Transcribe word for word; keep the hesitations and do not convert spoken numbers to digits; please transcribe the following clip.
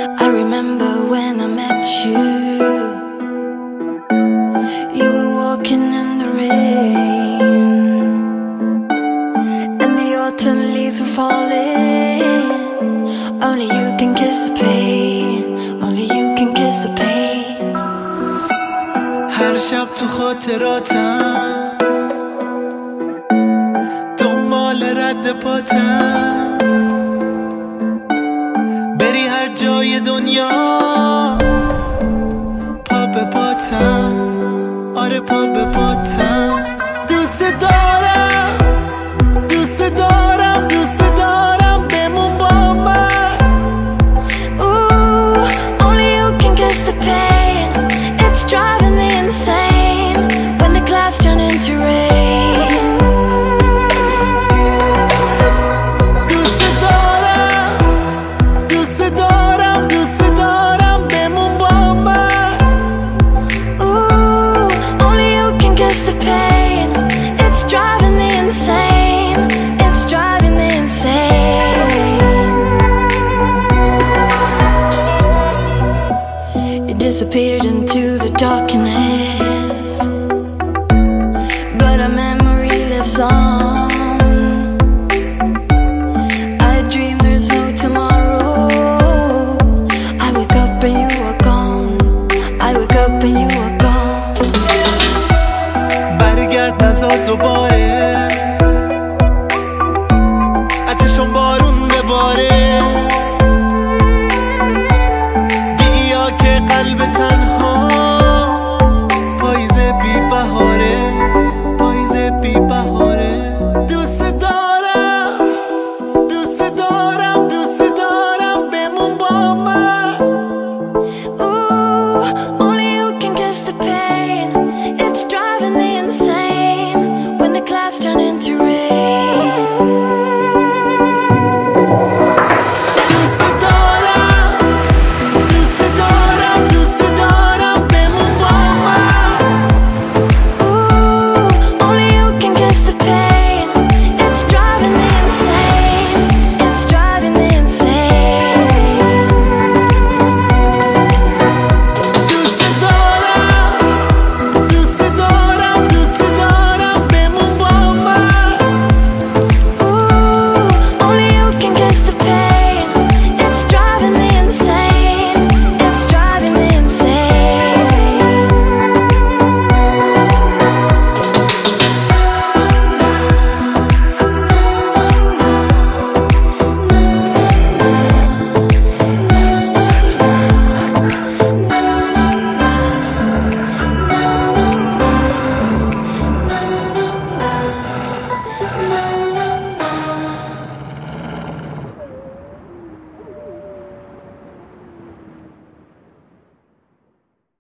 I remember when I met you. You were walking in the rain, and the autumn leaves were falling. Only you can kiss the pain. Only you can kiss the pain. هر شب تو خاطراتم دنبال رد پاتم، بری هر جای دنیا پا به پاتم، آره پا به پاتم. دوست دارم دوست دارم دوست دارم بمون با من. Ooh, only you can kiss the pain. It's driving me insane when the clouds turn into rain. دوست دارم دوست دارم دوست دارم بمون با من. Ooh, only you can kiss the pain. It's driving me insane. It's driving me insane. You disappeared into the darkness.